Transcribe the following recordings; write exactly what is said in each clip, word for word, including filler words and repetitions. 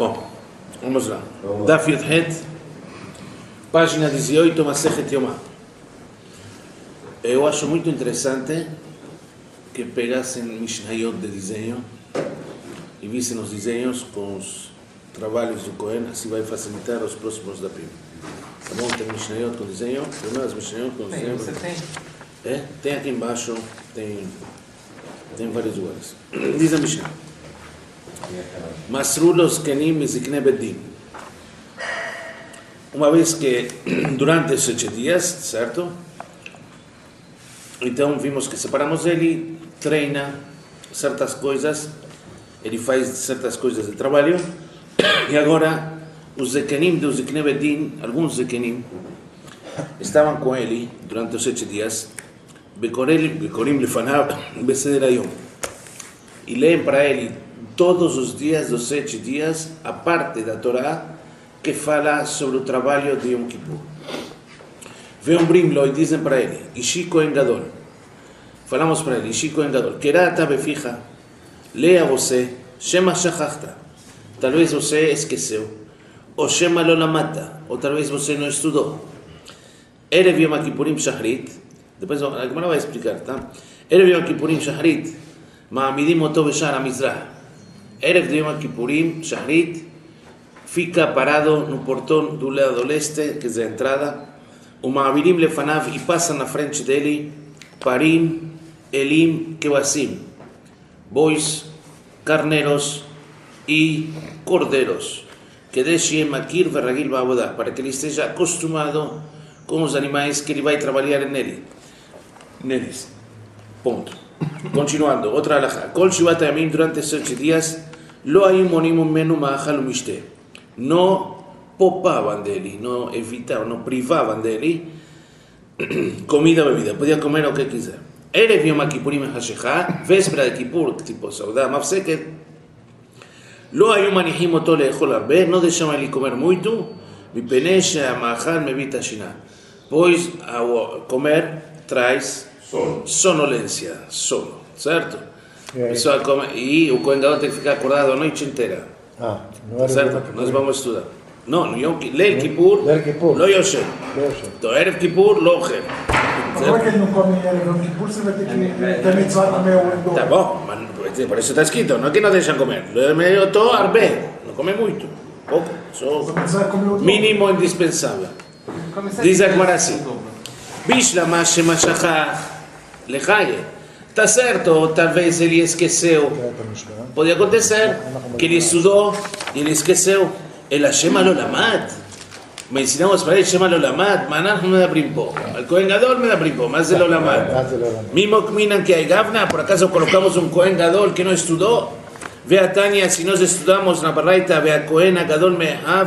Bom, vamos lá. Daf Yud página dezoito, Masechet Yomá. Eu acho muito interessante que pegassem Mishnayot de desenho e vissem os desenhos com os trabalhos do Cohen, assim vai facilitar os próximos da P I M. Tá bom? Tem Mishnayot com desenho, primeiro as Mishnayot com desenho. Você tem? É? Tem aqui embaixo, tem, tem vários lugares. Diz a Mishnah. Masru los kenim mizikne bedin. Uma vez que, durante os sete dias, certo? Então vimos que separamos ele, treina certas coisas, ele faz certas coisas de trabalho, e agora os zekenim do zikne bedin, alguns zekenim, estavam com ele durante os sete dias, bekorim lefanav beseder hayom, e leem para ele todos os dias dos sete dias a parte da Torá que fala sobre o trabalho de Yom Kippur. Veombrim-lo e dizem para ele, Ishi Kohen Gadol, falamos para ele, Ishi Kohen Gadol, Kerata befija, leia você, Shema Shachachta, talvez você esqueceu, ou Shema lo lamata, ou talvez você não estudou. Erev Yom Kippurim Shachrit, depois a Gemara vai explicar, tá? Erev Yom Kippurim Shachrit, Ma'amidim oto b'shar HaMizrah. Erev de Yom Kippurim, Shachrit, fica parado no portão do lado leste, que é a entrada, o Ma'avirim lefanav, e passa na frente dele, Parim, Elim, Kebasim, bois, carneiros e cordeiros, que deixe Makir verragil ba'avodah, para que ele esteja acostumado com os animais que ele vai trabalhar nele, neles. Ponto. Continuando, outra alahá. Kol shivat hayamim, durante sete dias, lo hayim monim menu ma'achal u'mishteh. Não poupavam dele, não evitavam, não privavam dele comida ou bebida. Podia comer o que quiser. Erev Yom Kippurim hashechá, véspera de Kippur, tipo saudá mafseket, lo hayim manihim oto leechol arbe, não deixavam ele comer muito, mipnei she'hama'achal mevit hashina, pois ao comer traz sonolência, sono, certo? A pessoa come, e o Kohen Gadol tem que ficar acordado a noite inteira. Ah, não certo? Nós vamos estudar. Não, no Yom Kippur, לא יושן. então Erev Kippur, לא אוכל. Como é que ele não come Erev Yom Kippur? Você vai ter que ter mitzvah comer o endor. Tá bom, mas por isso está escrito, não é que não deixam comer. Eu estou arbe, não come muito, pouco, só mínimo indispensável. Diz a Gemara assim, Bishlama shemashachach lechaye. Está certo, talvez ele esqueceu. Pode acontecer que ele estudou e ele esqueceu. Ela Shema lo lamad. Me ensinamos para ele Shema lo lamad. Manach me da brimpo. El Kohen Gadol me da brimpo. Más de lo lamad. Mismo minan que hay gavna. Por acaso colocamos un Kohen Gadol que no estudó. Ve a Tania, si nos estudiamos la barraita, ve a Kohen Gadol mehav.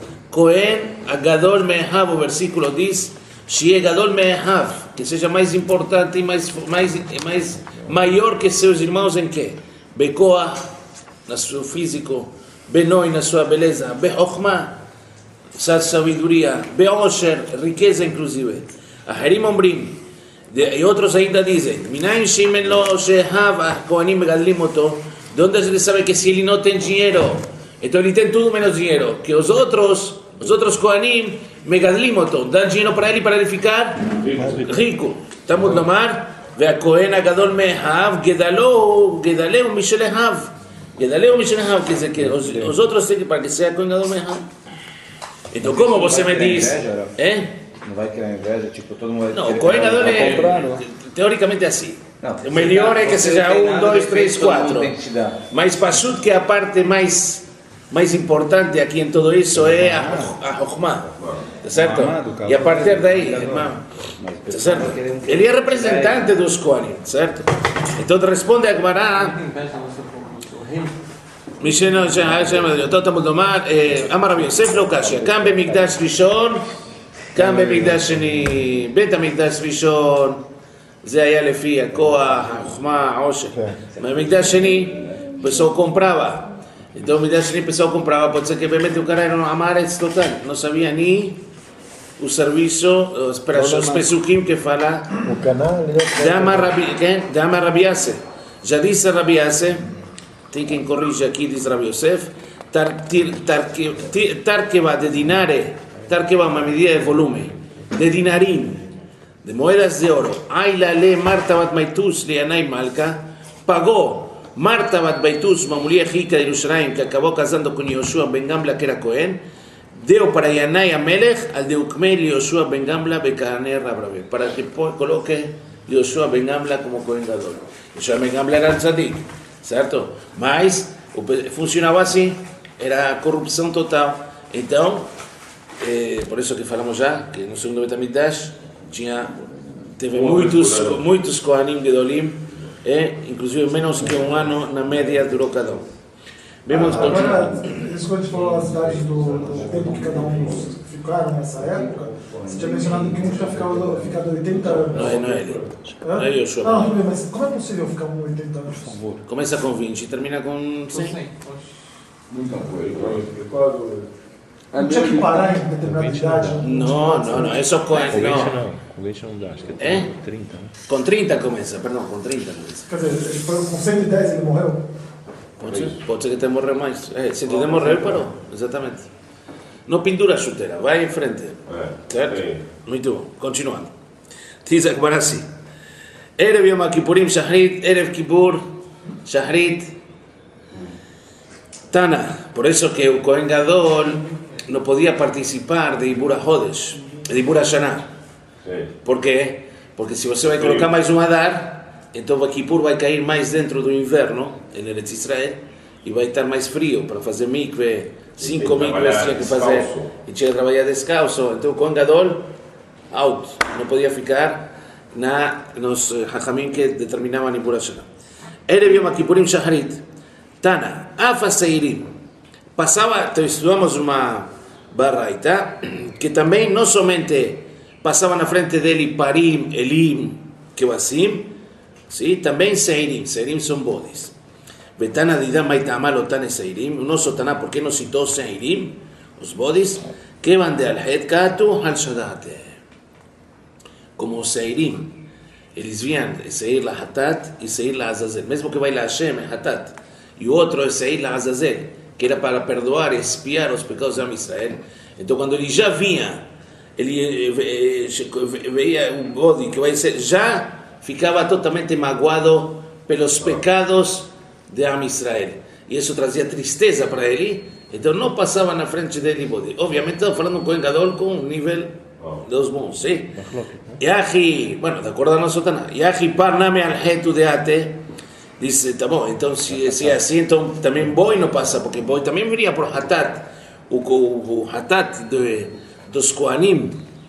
Kohen Gadol mehav, o versículo diz. Shie Gadol mehav, que seja mais importante e mais, mais, mais maior que seus irmãos em que? Bekoah, no seu físico, Benoi, na sua beleza, Bechokhmah, sua sabedoria, Beosher, riqueza inclusive. Aherim ombrim, e outros ainda dizem, Minayin shimen lo shehav, Kohanim megadlim oto, de onde ele sabe que se ele não tem dinheiro, então ele tem tudo menos dinheiro, que os outros, os outros Kohanim, megadlim oto, dão dinheiro para ele para ele ficar rico. Estamos no mar, והכהן הגדול מאחיו, גדלו, גדלהו משל אחיו. גדלהו משל אחיו, quer dizer que os, os outros têm que para que seja הכהן גדול מאחיו. Então, como você me diz... É? Não vai criar inveja, tipo, todo mundo... Não, o Kohen Gadol é, teoricamente, assim. Não, o melhor é que seja um, dois, três, quatro. Mas Pashut, que é a parte mais... mais importante aqui em tudo isso é a, a Chokhmah, certo? E a partir daí, irmão, certo? Ele é representante dos Kohanim, certo? Então responde a Gemara. Misheno Shehayim, então estamos a tomar. Amar Rabi Yosef lo kashya. Kam b'mikdash rishon, kam b'mikdash sheni. Bet hamikdash rishon, זה היה לפי הכוח, החוכמה, העושר. במקדש שני, בסוף comprava. Então, me deixa nem pessoal comprava, pode ser que realmente o cara era um amaretz total, não sabia nem o serviço, os pesukim que fala, de Amar Rabi Yaseh. Já disse Rabi Yaseh, tem quem corrige aqui, diz Rabi Yosef, Tarkeva de dinare, Tarkeva una medida de volumen, de dinarín, de moedas de oro. Ayla le Marta bat Baitus le Anay Malka, pagó Marta bat Baitus, una mujer rica de Jerusalén que acabó casando con Yoshua Ben Gamla, que era Cohen, deo para Yanay Amelech al de Ukmel Yoshua Ben Gamla Bekaner Rabrabe, para que coloque Yoshua Ben Gamla como Cohen Gadol. Yoshua Ben Gamla era el tzadik, ¿cierto? Mas funcionaba así, era corrupção total. Então, eh, por isso que falamos já, que no segundo Betamigdash tinha, teve muitos, muitos Kohanim Gedolim, eh, inclusive menos que um ano na média durou cada um. Vemos agora, isso quando a gente falou as cidades do, do tempo que cada um ficaram nessa época, você tinha mencionado que um já ficava ficado oitenta anos. Não é, não é ele. Não é Yoshua. Não, não, mas como é possível ficar com oitenta anos? Por favor. Começa com vinte e termina com cem. Muita coisa. Não tinha que parar em determinada idade? Não, não, não, é só com vinte não. não, com vinte não dá, acho que é, é? trinta. Né? Com trinta começa, perdão, com trinta começa. Quer dizer, ele foi com cento e dez ele morreu? Pode ser, pode ser que até morrer mais. É, cento e dez morreu e parou, exatamente. Não pendura a chuteira, vai em frente. É, certo? sim. Muito bom, continuando. Diz agora assim. Erev Yom Kippurim Shahrit, Erev Kippur Shahrit Tana. Por eso que o Kohen Gadol no podía participar de Ibura Hodesh, de Ibura Shana. Por quê? Porque se você vai colocar mais um Adar, então o Kippur vai cair mais dentro do inverno, em Eretz Israel, e vai estar mais frio para fazer mikve, cinco mikves tinha que fazer, e tinha que trabalhar descalço. Então o Kohen Gadol, out, não podia ficar na, nos Hachamim que determinavam Ibura Shana. Erev Yom Kippurim Shahrit, Tana, Afa Seirim. Passava, então estudamos uma baraita que também não somente passava na frente dele Parim, Elim, Kevasim, sim, também Seirim, Seirim são bodes. Betana de Idam Maitamal Otane Seirim, o nosso Taná, por que não citou Seirim, os bodes, que van de Al-Het Katu Al-Shadate. Como os Seirim, eles vinham Seir la Hatat e Seir la Azazel, mesmo que vai lá Hashem, é Hatat, e o outro é Seir la Azazel, que era para perdoar e expiar os pecados de Israel. Então, quando ele já vinha, ele veia um bode que vai ser, já ficava totalmente magoado pelos pecados de Israel. E isso trazia tristeza para ele, então não passava na frente dele bode. Obviamente, estamos falando com um Kohen Gadol com um nível dos bons, sim? Yahi, bueno, de acordo a nosso Taná, Yahi parname al-hetu de ate. Dice, tá bom, então se, se é assim, então também boi não passa, porque boi também viria por Hatat, o, o, o Hatat de, dos Kohanim,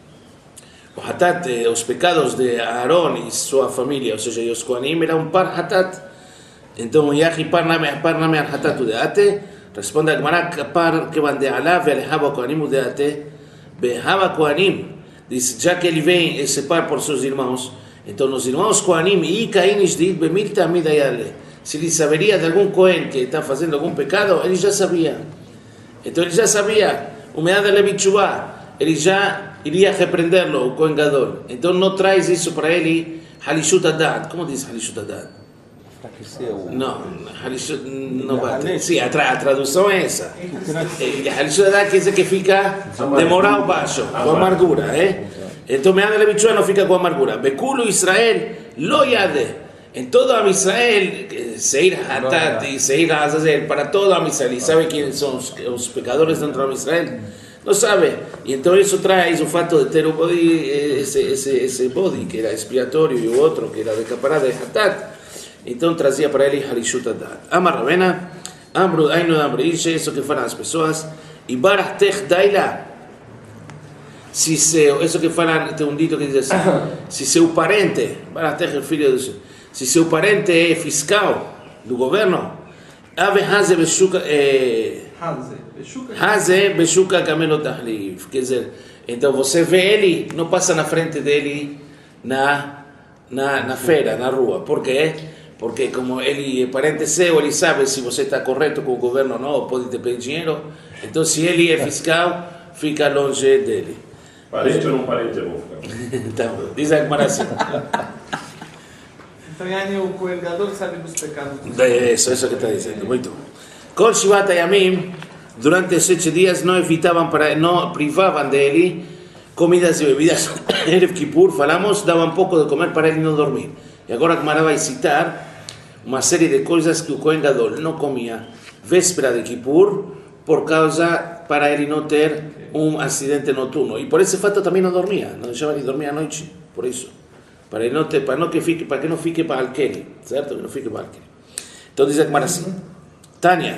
o Hatat, os pecados de Aaron e sua família, ou seja, os Kohanim eram um par Hatat. Então, Yahi par name al Hatat de ate, responde a Gemara, par que van de Alá, ve alejaba Kohanim de ate, behava Kohanim, diz, já que ele vem esse par por seus irmãos, então os irmãos Kohanim e Caim Isdid bemilta midayale. Se ele saberia de algum Kohen que está fazendo algum pecado, ele já sabia. Então ele já sabia. O meada levichuvá, ele já iria repreendê-lo, o Kohen Gadol. Então não traz isso para ele Halishut Adad. Como diz Halishut Adad? Não, Halishut não bate. Sim, a, tra a tradução é essa. Halishut Adad quer dizer que fica de moral baixo, com amargura, é? Então meada levichuvá não fica com amargura. Bekulo Israel lo yade. En todo Am Israel, Seir Hatat y Seir Azazel, para todo Am Israel, y sabe quiénes son os, os pecadores dentro de Am Israel, no sabe. Y entonces eso trae el fato de ter un body, ese, ese, ese body que era expiatorio y otro que era de capará de Hatat, entonces trazia para ele Halishut Adat. Amar Ravena, Amru Ainu Amriche, eso que fueron las personas, y Barach Tech Daila, si se, eso que fueran, tem un dito que dice así, si seu parente, Barach Tech el filho de su, se seu parente é fiscal do governo, ave haze beshuka haze beshuka kamelo tahlif, quer dizer, então você vê ele, não passa na frente dele na na na feira, na rua. Por quê? Porque como ele é parente seu, ele sabe se você está correto com o governo ou não, pode te pedir dinheiro. Então se ele é fiscal, fica longe dele. Parente ou não parente, eu vou ficar. Então, diz a Gemara assim. Então, o Kohen Gadol sabe dos pecados. Isso, isso que está dizendo, muito bom. Kol Shivat Hayamim, durante sete dias não evitavam, para, não privavam dele comidas e bebidas. Erev Kippur, falamos, davam um pouco de comer para ele não dormir. E agora a Gemara vai citar uma série de coisas que o Kohen Gadol não comia véspera de Kippur, por causa para ele não ter um acidente noturno. E por esse fato também não dormia, não deixava ele dormir à noite, por isso. Para, ele não ter, para, não que, fique, para que não fique para Alkeri, certo? Que não fique para Alkeri. Então diz a Gemara assim, Tânia,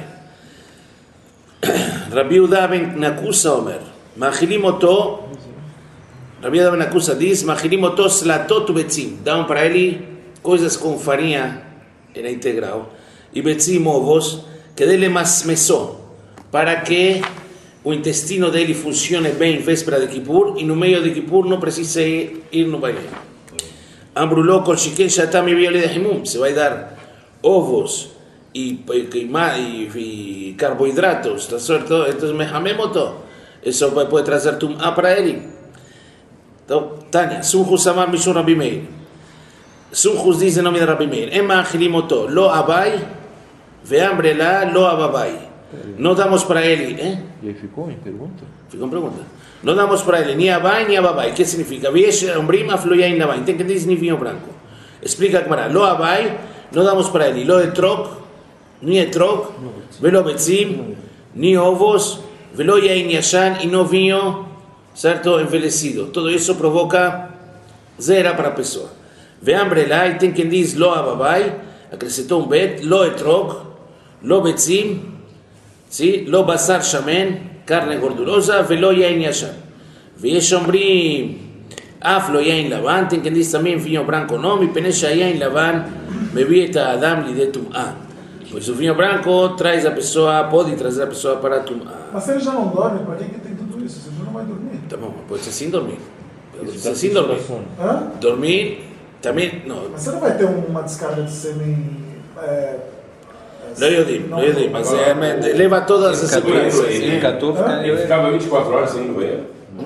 Rabi Yehuda ben Nakusa Omer, Machilim oto, Rabi Yehuda ben Nakusa diz, Machilim oto slatot betzim, dão para ele coisas com farinha era integral, e betzim ovos, que dele masmesó, para que o intestino dele funcione bem em véspera de Kippur, e no meio de Kippur não precisa ir no banheiro. Ambruló kol shiken shatami biole de himum, se vai dar ovos e, e, e, e carboidratos, está certo? Então mehamemoto, isso pode trazer tum'a para ele. Então, Tânia, Sumchus amar mishum Rabi Meir. Sumchus diz em nome de Rabi Meir, Ema achilimoto, lo abai, veambre lá, lo ababai. Não damos para ele, eh? E aí ficou em pergunta? Ficou em pergunta. Não damos para ele nem abai nem ababai. O que significa? Viesh ombrim afloyain labai. Tem que dizer nem vinho branco. Explica que para lo abai, não damos para ele lo etrog, nem etrog, velo betzim, nem ovos, velo yain yashan e não vinho, certo, envelhecido. Todo isso provoca zera para a pessoa. Veambre lá, e tem quem diz lo ababai, acrescentou um bet, lo etrog, lo betzim, sim, lo basar shamen, carne gordurosa, velo yain yashan. Viesh ombrim, af lo yain lavan, tem quem diz também vinho branco não, e penesha yain lavan, bebieta adam lide tum'a. Pois o vinho branco traz a pessoa, pode trazer a pessoa para tum'a. Mas se ele já não dorme, para que que tem tudo isso? Você já não vai dormir. Tá bom, pode ser sem dormir. Pode ser sem dormir. Hã? Dormir também, não. Mas você não vai ter uma descarga de sêmen... É, Não יודעים, não יודעים, mas é, leva todas as seguranças. Ele catou, Ele ficava vinte e quatro horas sem ir no banheiro?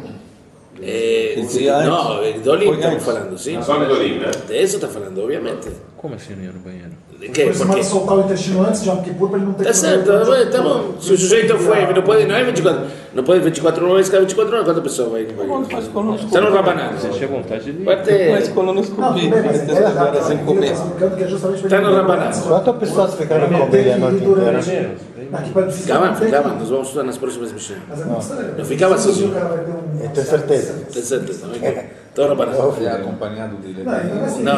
É, não, Dolim estamos falando, sim. Só no Dolim, né? De isso está falando, obviamente. Como assim não ia no banheiro? Que, Depois você porque... manda soltar o intestino antes de Yom Kippur para ele não ter Tá certo, tá bom. Se o sujeito foi, não pode, não é vinte e quatro, não pode vinte e quatro horas, ficar vinte e quatro horas, quanta pessoa vai no banheiro? Está no Rabanan. Você tinha vontade de... Pode ter... Mas colonoscopia, mas tem horas sem comer. Está no Rabanan. Quantas pessoas ficaram com ele a noite inteira? Ficavam, ficavam, nós vamos estudar nas próximas missões. Eu ficava sozinho. Eu tenho certeza. Tem certeza, não é? Estou no Rabanan. É acompanhado dele. Não, não,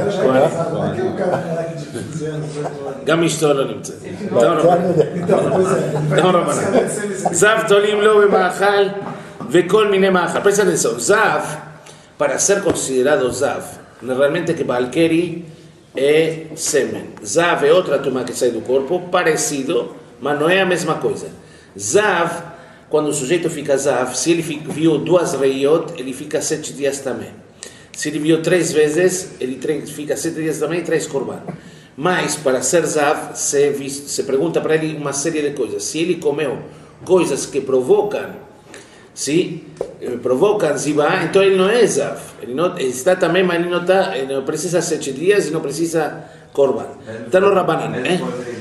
גם אשתו לא נמצאת. תאו רבנן. זב תולים לו במאכל וכל מיני מאכל. Presta atenção, zav, para ser considerado zav, realmente que Balkeri é sêmen. Zav é outra tuma que sai do corpo, parecido, mas não é a mesma coisa. Zav, quando o sujeito fica zav, se ele viu duas reiot, ele fica sete dias também. Se ele viu três vezes, ele fica sete dias também e traz korban. Mas, para ser zav, se, se pergunta para ele uma série de coisas. Se ele comeu coisas que provocam, se provocam zibá, então ele não é zav. Ele, não, ele está também, mas ele não, está, ele não precisa sete dias e não precisa korban. Está no Rabanan, eh?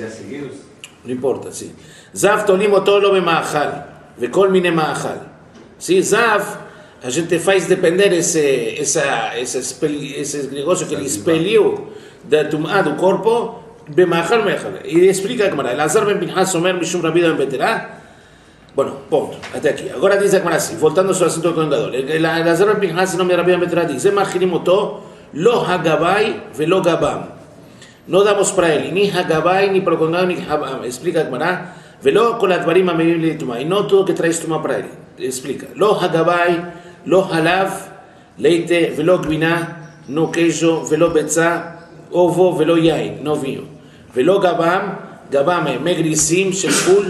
Não importa, sim. Zav tolim oto lo bema'achal, vekol mine ma'achal. Sim, zav, a gente faz depender esse, essa, esse, esse negócio que ele expeliu da tum'a do corpo, bema'achal me'achal. E explica a Gemara, Elazar ben Pinhas omer mishum Rabi Yehuda ben Beterá. Bueno, ponto, até aqui. Agora diz a Gemara assim, voltando ao seu assunto do Kohen Gadol. Elazar ben Pinhas, em nome de Rabi Yehuda ben Beterá, diz, Emachilim oto, lo hagabai velo gabam. Não damos para ele, nem hagabai, nem para o Kohen Gadol, nem habam. Explica a Gemara, velo kol advarim amevim li tum'a. E não tudo que traz tum'a para ele. Explica, lo hagabai, lo halav, leite, velo gbiná, no queijo, velo betzá, ovo ולא יין, no vinho. ולא גבם, גבם é megrisim, sheful,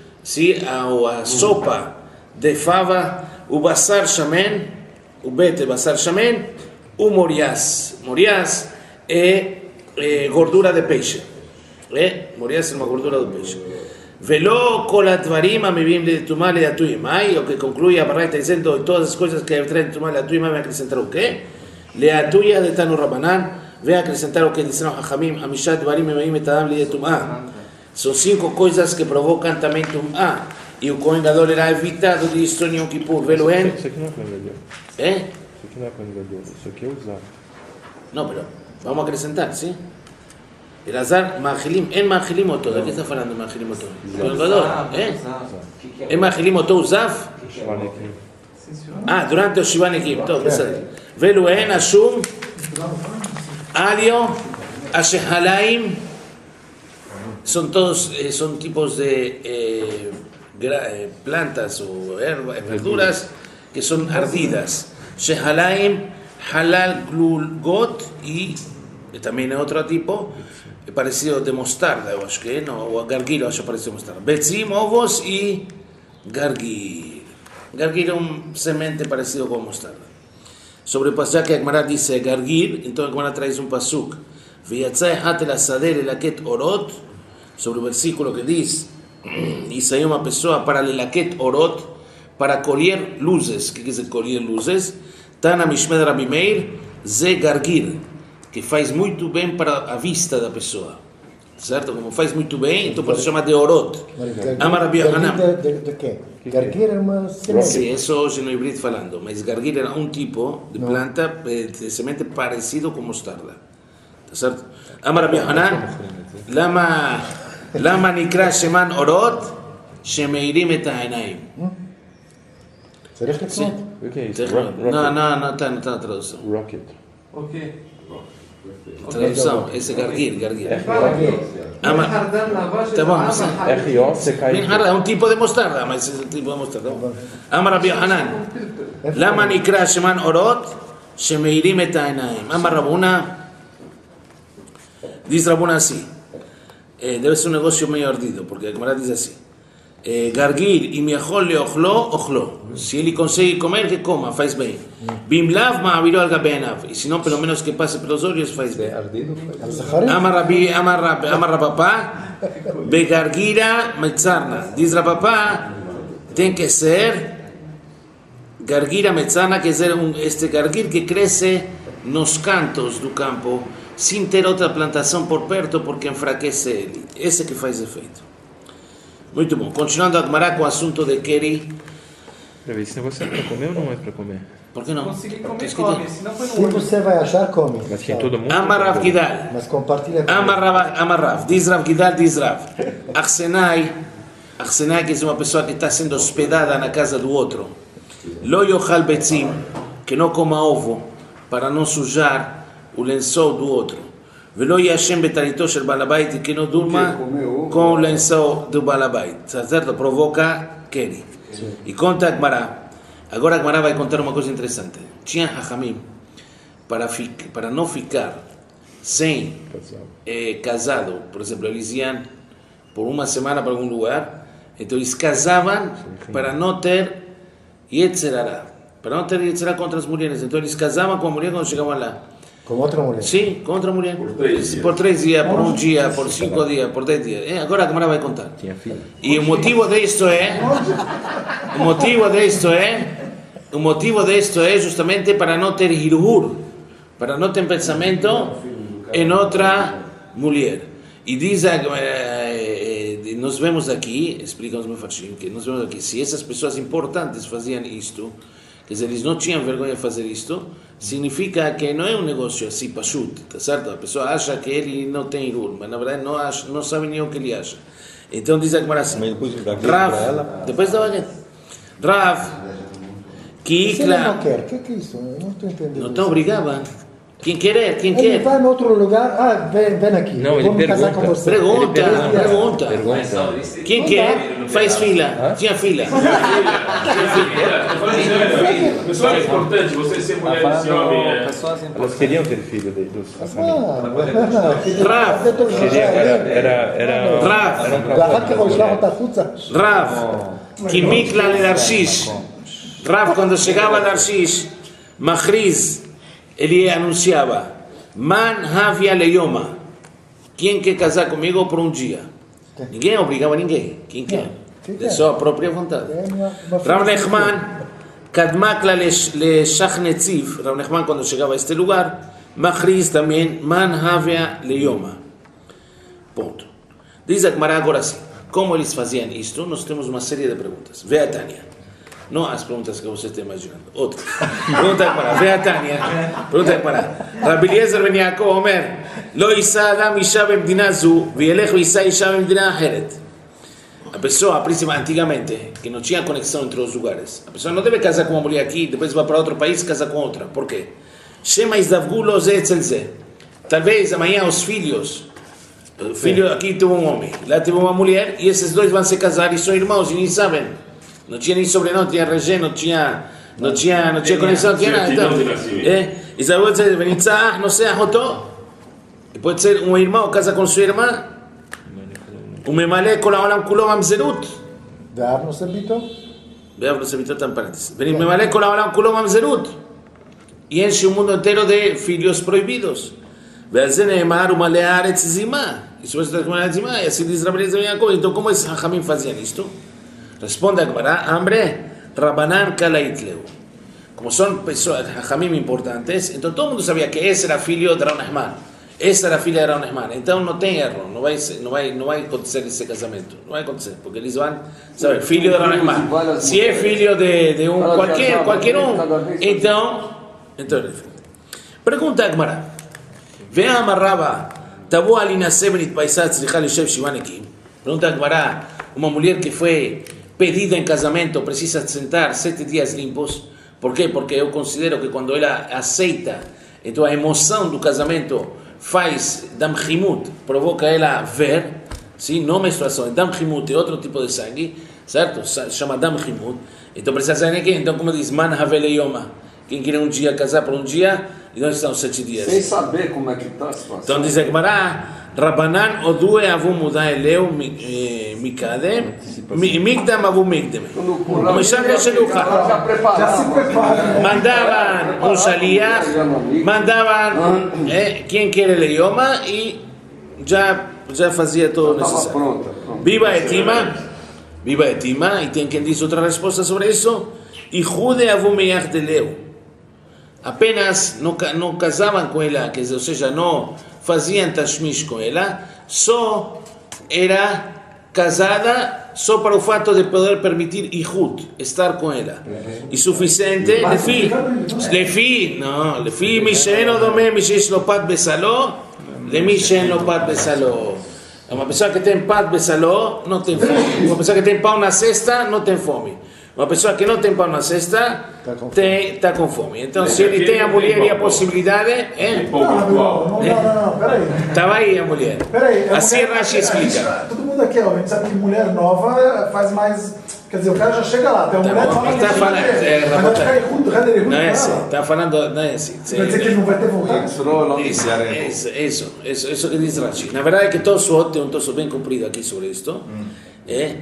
ou a sopa de fava, o basar shamen, o bete basar shamen, o moriás. Moriás é, é gordura de peixe. É? Moriás é uma gordura do peixe. ולא כל הדברים המביאים לטומאה להטוי מים, o que conclui a barra está dizendo todas as coisas que traem טומאה להטוי מים, vai acrescentar o quê? להטויה de Tanu Rabanan, vai acrescentar o que disseram Hachamim, Hamishat Dvarim Memeim et Adam Lidet Tum'ah. São cinco coisas que provocam também Tum'ah. e o Kohen Gadol era evitado disso em Yom Kippur. Velo en? Isso aqui não é Kohen Gadol. É? Isso aqui não é Kohen Gadol. Isso aqui é usado. Não, pero vamos acrescentar, sim? Elazar, Machilim, en Machilim Oto. De que está falando de Machilim Oto? Kohen Gadol, é? En Machilim Oto Uzav? Ah, durante o Shivan Ekim. Então, Velo en, Ashum, Alio, Ashehalaim. Son todos, eh, son tipos de eh, gra, eh, plantas o herbas, verduras que son ardidas. Shehalaim, halal glulgot y eh, también otro tipo eh, parecido de mostarda, yo acho que no, o gargil, yo acho parecido de mostarda. Betzim, ovos y gargil. Gargil es un semente parecido con mostarda. Sobre el pasaje que Agmará dice gargil, entonces Agmará trae un pasuk. V'yatzai hatel asader elaket orot. Sobre el versículo que dice, y salió una persona para lelaket orot, para colher luzes. ¿Qué quiere decir colher luzes? Tana Mishmed Rabbi Meir, ze gargir, que faz muito bem para a vista da pessoa. Certo? Como faz muito bem, então pode chamar de orot. Ama Rabbi Yohanan. De, de quê? Gargir é uma semente. Sim, isso hoje no híbrido falando, mas gargir era um tipo de planta, de semente parecido com mostarda. Certo? Ama Rabbi Yohanan, lama... למה נקרא שמן אורות שמאירים את העיניים? צריך לקנות. O que é isso? צריך- Rocket. לא, לא, נתן, נתן tradução. Rocket. Ok. tradução, esse gargir, gargir. Gargir. Ama, tá bom, sim. R O C K I Min hara, é um tipo de mostarda, mas esse tipo de mostarda. אמר רבי יוחנן, למה נקרא שמן אורות שמאירים את העיניים? אמר רב הונא, diz Rab Huna assim, eh, deve ser um negócio meio ardido, porque a Gemara diz assim, eh, gargir, im yachol leochlo, ochlo. Se ele consegue comer, que coma, faz bem. Bim lav ma'aviro al gabe enav. E se não, pelo menos que passe pelos olhos, faz bem. Amar Rabi, Amar Rabi, Amar Rabapá, begargira metzarna. Diz Rabapá, tem que ser gargira metzarna, que é um, este gargir que cresce nos cantos do campo, sem ter outra plantação por perto, porque enfraquece ele. Esse que faz efeito. Muito bom. Continuando a Gemara com o assunto de Keri. Pra ver, esse negócio é pra comer ou não é pra comer? Por que não? Consegui Tá comer, escrito. come. Se não foi no Se olho. você vai achar, come. Mas tem todo mundo? Amar Rav Gidal. Mas compartilha com Amar Rav, Amar Rav. Diz Rav Gidal, diz Rav. Arsenai, Arsenai que é uma pessoa que está sendo hospedada na casa do outro. Lo yochal betzim, que não coma ovo, para não sujar o lençol do outro. Velo yashem betarito shel balabait, que não durma com o lençol do balabait. Certo? Provoca Keri. E conta a Gemara. Agora a Gemara vai contar uma coisa interessante. Tinha Hachamim, para, fic, para não ficar sem eh, casado, por exemplo, eles iam por uma semana para algum lugar, então eles casavam para não ter Yetzerará, para não ter Yetzerará contra as mulheres. Então eles casavam com a mulher quando chegavam lá. com outra mulher. Sim, contra a mulher. Por três dias. Por três dias, por um dia, por cinco dias, por dez dias. Eh, agora a Gemara vai contar. Tinha filho. E o motivo disto é, o motivo disto é, o motivo disto é justamente para não ter hirhur, para não ter pensamento em outra mulher. E diz, a, eh, eh, nós vemos aqui, explicamos meu Farshim, que nós vemos aqui, se essas pessoas importantes faziam isto, quer dizer, eles não tinham vergonha de fazer isto, significa que não é um negócio assim, pachut, tá certo? A pessoa acha que ele não tem hirhur, mas na verdade não, acha, não sabe nem o que ele acha. Então diz a Gemara assim, Mas depois dá para Rav, ela. depois da baguete. Rav, que Se ele não claro, quer, o que, que é isso? Eu não estou entendendo. não isso. te obrigava. Quem quer, quem Ele quer. vai em outro lugar, ah, vem, vem aqui. Não, ele vou me casar pergunta. com você. Pergunta, Ele pergunta. pergunta. Pergunta. Quem quer, faz fila. Tinha fila. Pessoal, é importante você ser mulher e ser homem. É. Elas queriam ter filho de- dos Hachamim. Ah, Rav. Queria, era, era, era, Rav. era um ואחר כך הוא ישלח projeto. אותה החוצה. Rav, que mikla le Darshish. Rav, quando chegava a Darshish, Machriz, ele anunciava, Man havia leyoma. Quem quer casar comigo por um dia? Ninguém obrigava ninguém. Quem quer? De sua própria vontade. É uma- uma Rav Nechman, Kadmakla le Shachnetziv, Rav Nechman, quando chegava a este lugar, Machriz também, Man havia leyoma. Ponto. Diz a Gemara agora assim. como eles faziam isto, nós temos uma série de perguntas. Vê a Tânia. Não as perguntas que você está imaginando. Outras. Pergunta para. Vê a Tânia. Pergunta para. Rabbi Eliezer ben Yaakov Omer, Lo Isa Adam Isha Bemdina Zu, Vielech Isa Isha Bemdina Aheret. A pessoa, principalmente antigamente, que não tinha conexão entre os lugares, a pessoa não deve casar com uma mulher aqui, depois vai para outro país e casa com outra. Por quê? Shema Izdavgu Lo Ze Etzel Ze. Talvez amanhã os filhos, o filho aqui teve um homem, lá teve uma mulher, e esses dois vão se casar e são irmãos e nem sabem. Não tinha nem sobrenome, não tinha regé, não tinha, não tinha, não tinha conexão, não tinha nada. Então, é, Isaú diz, Venitzah, não sei, Ahotó. E pode ser um irmão casa com sua irmã, o Memalé com a Olam Kulo Mamzerut. ואב נושא ביתו? ואב נושא ביתו está en paréntesis. Memalé com a Olam Kulo Mamzerut. E enche o mundo inteiro de filhos proibidos. ועל זה נאמר, ומלא הארץ זימה. Isso vai estar com a zima, e assim diz Rabbi Eliezer ben Yaakov. Então, como esses Hachamim faziam isto? Responde a Gemara, Ambre, Rabanan Kalaitleu. Como são pessoas, Hachamim importantes, então todo mundo sabia que esse era filho de Rav Nahman. Essa era a filha de Rav Nahman. Então não tem erro, não vai, não vai, não vai acontecer esse casamento. Não vai acontecer, porque eles vão saber, filho de Rav Nahman. Se é filho de, de um qualquer, qualquer um, então, então ele é filho. Pergunta a Gemara. Vem a Marraba, Tabu Alinaseh Benitpaisat Tzricha Lishev Shivanekim. Pergunta a Gemara, uma mulher que foi pedida em casamento precisa sentar sete dias limpos. Por quê? Porque eu considero que quando ela aceita, então a emoção do casamento faz damchimut, provoca ela ver, sim? Não menstruação, damchimut é outro tipo de sangue, certo? Chama damchimut. Então precisa saber aqui, então como diz, man havele yoma, quem quer um dia casar por um dia, então estão sete dias. Sem saber como é que está a situação. Então diz a Gemara, Rabanan odue avu mudar eleu mikadem, migdam avu migdem. Começaram a Já se prepara. mandavam um shaliach, mandavam eh, quem quer eleyoma e já, já fazia todo o necessário. Pronta. Viva Etima, viva Etima, e tem quem diz outra resposta sobre isso, e Jude avu meyach de leu. Apenas não, não casavam com ela, quer dizer, ou seja, não faziam tashmish com ela, só era casada só para o fato de poder permitir ihud, estar com ela. E suficiente, lefi, lefi, não, lefi, mishen o dome, mishen lo pat besaló, le mishen lo pat besaló. Uma pessoa que tem pat besaló não tem fome. Uma pessoa que tem pão na cesta não tem fome. Uma pessoa que não tem pão na cesta está com fome. Então, se ele tem a mulher e a possibilidade, é? Não, não, não, não, não, peraí. Estava aí a mulher. Peraí. Assim Rashi explica. Todo mundo aqui, ó, a gente sabe que mulher nova faz mais. Quer dizer, o cara já chega lá, tem uma mulher nova. Está falando. Mas vai ficar errado, render errado. Não é assim. Está falando. Não é assim. Quer dizer que ele não vai ter vontade. Isso, isso, isso, isso, isso que diz Rashi. Na verdade é que Tosfot tem um Tosfot bem comprido aqui sobre isto. É?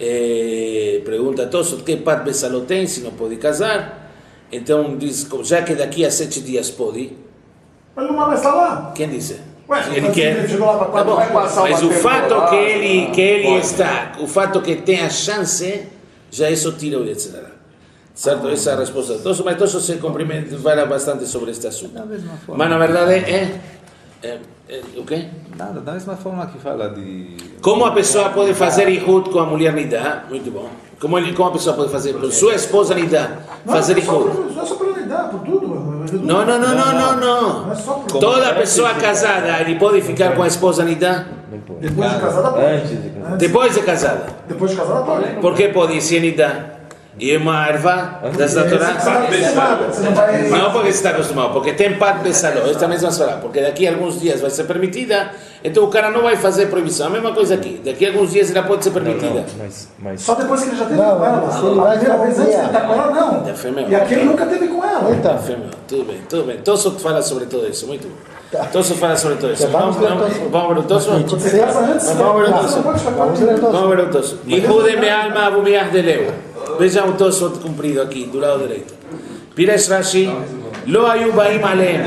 Eh, pergunta a Tosfot que pat besaló tem, se não pode casar. Então diz, já que daqui a sete dias pode. Mas não vai mais estar lá. Quem disse? Ué, ele quer. Ele chegou lá para Tá bom, vai passar mas uma o fato temporada, que ele, que ele pode. está, o fato que tem a chance, já isso tira o etcétera. Certo? Essa é a resposta. Tosfot, mas Tosfot se cumprimenta, fala bastante sobre este assunto. Da mesma forma. Mas na verdade é, é, é o quê? Nada, da mesma forma que fala de... Como a pessoa pode fazer ihud com a mulher nidá? Muito bom. Como, ele, como a pessoa pode fazer com sua esposa nidá? Fazer ihud? Não é só para lidar, por tudo. Não, não, não, não, não, não. Não é só por Toda pessoa casada, ele pode ficar com a esposa nidá? Depois de casada, pode. Antes de casar. Depois de casada. Depois de casada, pode. Por que pode ser nidá? E é uma erva das da Torá? Você não vai. Não porque você está acostumado, porque tem pat besaló, esta mesma Torá, porque daqui a alguns dias vai ser permitida, então o cara não vai fazer proibição, a mesma coisa aqui, daqui a alguns dias ela pode ser permitida. Mas, mas Só depois que ele já teve Não, com ela. mas se ele vai A primeira vez antes de ele estar com ela, não. É fêmea. E aqui ele nunca teve com ela. Então, Fêmea, tudo bem, tudo bem. Tosfot fala sobre tudo isso, muito bom. Tosfot fala sobre tudo isso. Vamos Vamos, ver vamos, Tosfot. vamos ver o Tosfot? Quando você casa antes, Vamos ver o você não Tosfot. pode ficar com vamos ver ela. então. Vamos ver o Tosfot. Ihude me alma abumiah de leu. Vejam o Tosfot cumprido aqui, do lado direito. Piresh Rashi, lo hayu baim alehem.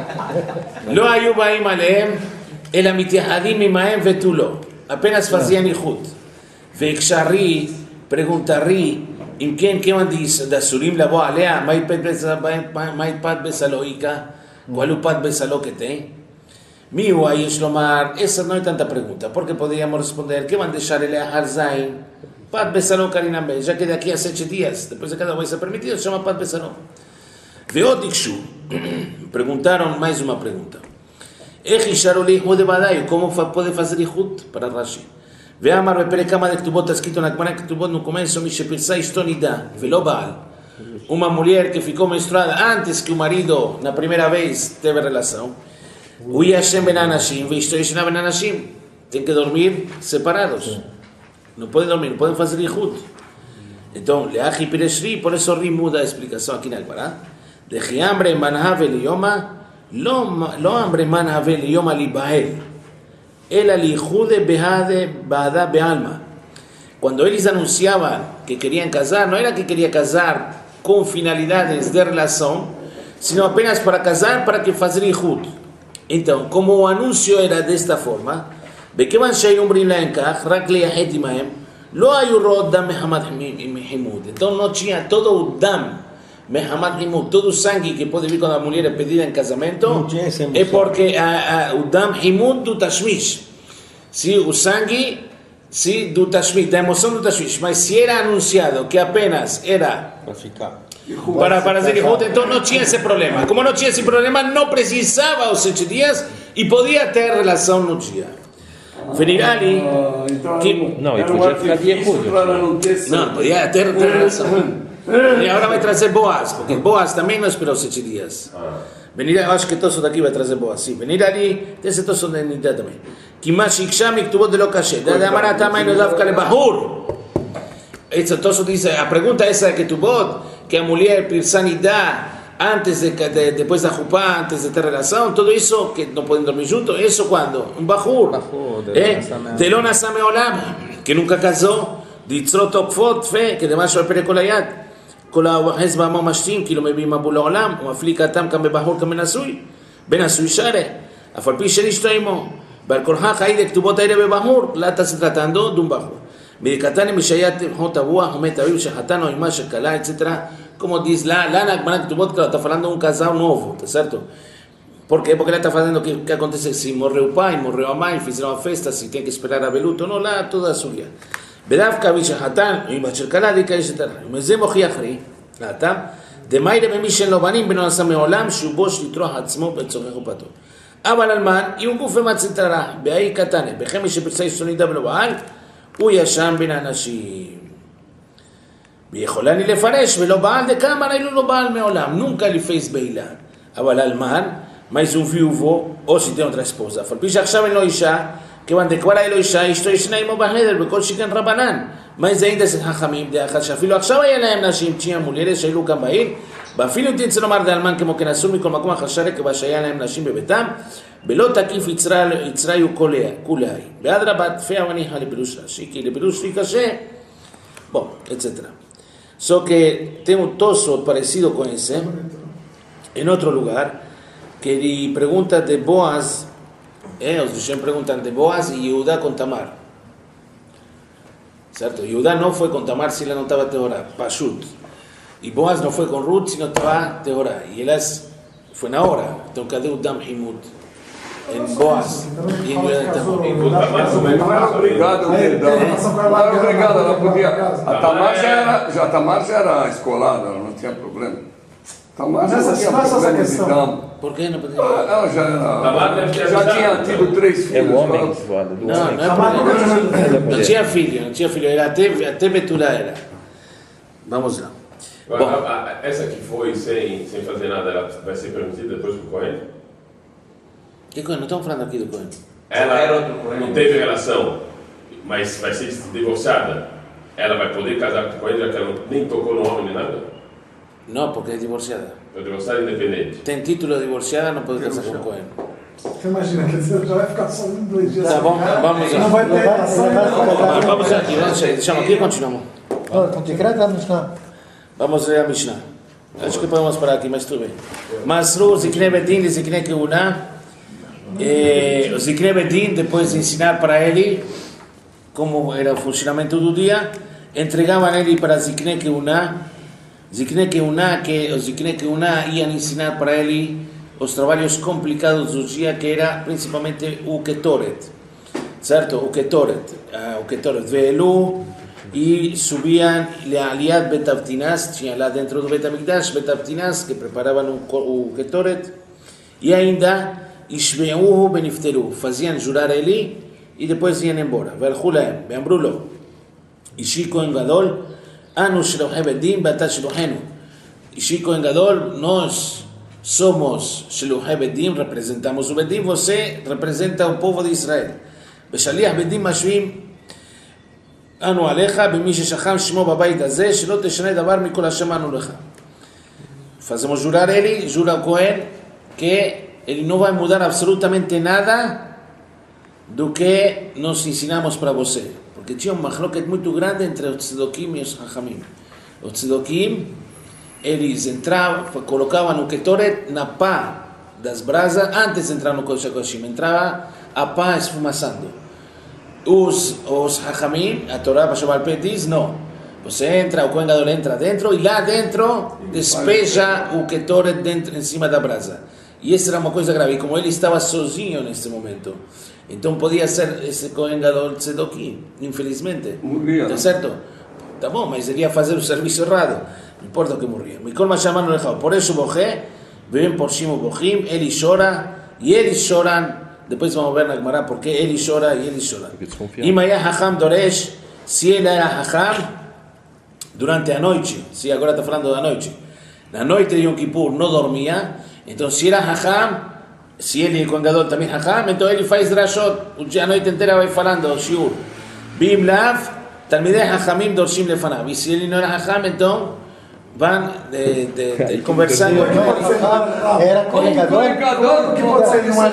Lo hayu baim alehem, ela mitiahadim imahem vetulo. Apenas faziam ihud. Veikshari, pergunta Ri, אם כן, כיוון דאסורים לבוא עליה, מהי פת בסלואיקה? ¿Cuál es pad besaló que te? Miu aí Shlomar, essa não é tanta pergunta, porque poderíamos responder que vão deixar ele a Harzain, Pat Besanon Karinambe, já que daqui a sete dias, depois de cada vez é permitido, chama Pat Besanon. Veodikshu, perguntaram mais uma pergunta. Como pode fazer Ihud para Rashi? Veamar beperekama de Ktubot, está escrito na Gemara Ktubot no começo, Mishepirsa Istonida, Velo Baal. Uma mulher que ficou menstruada antes que o marido, na primeira vez, teve relação. Ui Hashem ben Anashim, Vishto Yeshna ben Anashim. Tem que dormir separados. Não podem dormir, não podem fazer Ihud. Então, Leachi Pireshri, por isso Ri muda a explicação aqui na Gemara. De Chiambre Manhavel Yoma, Lo Ambre Manhavel Yoma Libael. Ela Lihude Behade Bada Bealma. Cuando eles anunciaban que querían casar, no era que quería casar con finalidades de relación, sino apenas para casar, para que fazer Ihud. Então, como o anúncio era desta forma, בכיוון שהיו אומרים להם כך, רק לייחד עמהם, לא היו רואות דם מחמת חימוד. Então não tinha todo o dam מחמת חימוד, todo o sangue que pode vir quando a mulher é pedida em casamento, é porque a, a, o dam חימוד do tashmish. Se o sangue, se do tashmish, da emoção do tashmish, mas se era anunciado que apenas era Para ficar. para para fazer Ihud, então não tinha esse problema. Como não tinha esse problema, não precisava os sete dias e podia ter relação no dia. Venirali, que Não, e podia ficar de Ihud. não, podia ter, ter relação. E agora vai trazer Boaz, porque Boaz também não esperou sete dias. Venir, eu acho que Tosso daqui vai trazer Boaz, sim. Venir ali, tem esse Tosso da Nidá também. Que mais Ikshami Ktubot de Lokashe, da Damara também não dava Bahur. Esse Tosso diz, a pergunta essa é que Ktubot, que a mulher pirsanidá antes de, de depois da Jupá, antes de ter relação, tudo isso que não podem dormir juntos, isso quando? Um Bahur. É, Telona Sameolam, que nunca casou, de Tzrotokfot, fe, que demais vai perder Kolayat. כל האוחז בעמו משתים, כאילו מביא מבול לעולם, ומפליק התם כאן בבחור כמנשוי, בנשוי שרה, אף על פי של אשתו עמו, ועל כורחה חי לכתובות האלה בבחור, לא תעשה תרתנדו דום בחור. מדקתני משייט הות הרוח, ומת אביו שחתן או אימה שכלה, etcétera, como diz lá, lá na Gemara Ktubot, que ela está falando de um casal novo, tá certo? Por quê? Porque ela está falando o que, que acontece se morreu o pai, morreu a mãe, fizeram a festa, se tem que esperar a veluto, não, lá toda a sua. בדווקא מי שחתן, אם אשר כלה דיקה יש יותר. ומזה מוכיח לי, לאתם, דמיילה במי שאין לו בנים, בנו נעשה מעולם, שהוא בוש לטרוח עצמו בצורך חופתו. אבל אלמן, אם הוא גוף ומצית הרע, בהאי קטנה, בחמי שפרסה יסונידה ולא בעל, הוא ישם בין האנשים. ויכולה אני לפרש, ולא בעל דקאמר, אילו לא בעל מעולם, נונקה לפייס בעילן. אבל אלמן, מה יזוביו בו, או שתהיה אותה ספוזה. אבל פי שעכשיו אין לו אישה, כיוון דקבלה אלו אישה, אשתו ישנה עמו בחדר, בכל שכן רבנן. מה זה אינדס חכמים, דאחד שאפילו עכשיו היה להם נשים, תשיה מולדת שהיו גם בעיר, ואפילו תרצה לומר דאלמן כמו כן אסור מכל מקום אחר שרק, כבה שהיה להם נשים בביתם, בלא תקיף יצריו כולי. באדרבה, תפיה וניחה לפירוש רש"י, כי לפירוש רש"י קשה, bom, etcétera. So que tengo un toso parecido con ese, en otro lugar, que le pregunta de Boaz, Eh, os Rishonim preguntan de Boaz y Yehudá con Tamar. ¿Cierto? Yehudá no fue con Tamar si la no estaba Teorá, Pashut. Y Boaz no fue con Ruth si no estaba Teorá. Y él es, fue en ahora. Entonces, ¿qué de Udam Himut? En Boaz. Y en Yehudá Tamar. Não era obrigado, não era obrigado, ela podia. A Tamar já era, já, a Tamar já era escolada, ela não tinha problema. Tamar já não tinha problema de dama. Por que não podia? Ela já era. Já tinha tido três filhos. É o homem que se fala, do Não, homem. não é problema. Não tinha filho, não tinha filho. Era até, até Betulá era. Vamos lá. Bom. A, a, essa que foi sem, sem fazer nada, ela vai ser permitida depois pro Cohen? Que Cohen? Não estamos falando aqui do Cohen. Ela não teve relação, mas vai ser divorciada. Ela vai poder casar com o Cohen, já que ela nem tocou no homem nem nada? Não, porque é divorciada. É divorciada independente. Tem título de divorciada, não pode casar com o Cohen. Você imagina, quer dizer, já vai ficar só um, dois dias. Tá bom, vamos lá. Não vai ter relação. Vamos aqui, vamos aqui. Deixamos aqui e continuamos. תקרא את המשנה. Vamos ler a Mishnah. Acho que podemos parar aqui, mas tudo bem. Masru, Zikne Bedin, Zikne Keuna. O Zikne Bedin, depois de ensinar para ele como era o funcionamento do dia, entregavam ele para Zikne Keuna. Zikne Keuna, que o Zikne Keuna iam ensinar para ele os trabalhos complicados do dia, que era principalmente o Ketoret, certo? O Ketoret, uh, o Ketoret Ve'elu, e subiam a Aliad Betavtinas, tinha lá dentro do Betamigdash Betavtinas, que preparavam o, o Ketoret, e ainda Ishbeuhu Benifteru, faziam jurar ele e depois iam embora. Verhulaem, Beambrulo, Ishi Kohen Gadol, Anu Shlohe Bedim, Bata Shlohenu. Ishi Kohen Gadol, nós somos Shlohe Bedim, representamos o Bedim, você representa o povo de Israel. Beshaliach Bedim Mashvim, Anu Alecha, Bemi Sheshacham Shmo Babait Azeh, Shelo Teshanei Davar Mikol Hashem Anu Lecha. Fazemos jurar ele, jura o Kohen, que ele não vai mudar absolutamente nada do que nós ensinamos para você. Porque tinha um machloket muito grande entre os Tzedokim e os Hachamim. Os Tzedokim, eles entravam, colocavam o Ketoret na pá das brasas, antes de entrar no Kodesh HaKodashim, entrava a pá esfumaçando. Os, os Hachamim, a Torá para chamar pé diz, não. Você entra, o Kohen Gadol entra dentro, e lá dentro despeja o Ketoret dentro, em cima da brasa. E isso era uma coisa grave, e como ele estava sozinho nesse momento, então podia ser esse Kohen Gadol Tzedokim, infelizmente. Morria. Tá certo? Tá bom, mas ele ia fazer o serviço errado. Não importa o que morria. Mikol Masham Anu Lecha. Por isso Boché, vem por Shimo Bochim, ele chora, e eles choram. Depois vamos ver na Gemara porque ele chora e eles choram. Imaya Hacham Doresh, se ele era Hacham, durante a noite, se agora está falando da noite, na noite de Yom Kippur não dormia, então se era Hacham, se ele é Kohen Gadol também Hacham, então ele faz drashot, a noite inteira vai falando, shiur. Bim Lav, Talmidei Hachamim dorshim lefanav. E se ele não era Hacham, então vão de, de, de, conversando. Era Kohen Gadol? O que pode ser isso?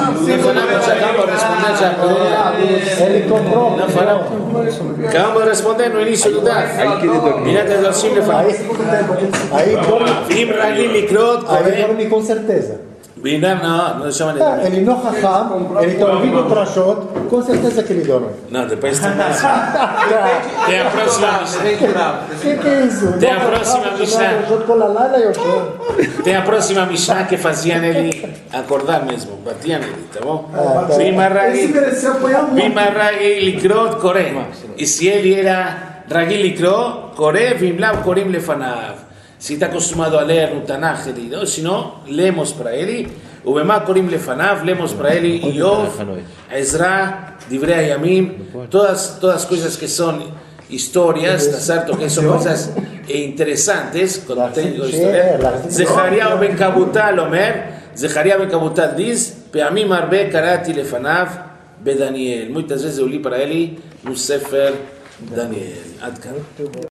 Ele comprou. Não falamos. Acabamos de responder no início do daf. Mira de dorshim lefanav. Aí dorme. Vim Ragil Likrot, Aí dorme com certeza. Não, não, não chama de Ah, ele não Raham, ele está ouvindo Trashot, com certeza que ele dorme. Não, depois tem mais. Tem a próxima Mishnah. O que, que é isso? Tem a próxima Mishnah. Tem a próxima Mishnah que faziam ele acordar mesmo, batiam ele, tá bom? Bima Ragil Likrot Koreh. E se ele era Ragil Likrot Koreh, Vimlav Korim Lefanav. Se está acostumado a ler no Tanakh, se não, lemos para ele. O Bema Korim Lefanav, lemos para ele Iov, Ezra, Divrei Hayamim, todas todas as coisas que são histórias, tá certo? Que são coisas interessantes, quando tem história. Zechariah ben Kabutal Omer, Zechariah ben Kabutal diz, Peamim Arbe Karati Lefanav Bedaniel. Muitas vezes eu li para ele no Sefer Daniel. Ad kan.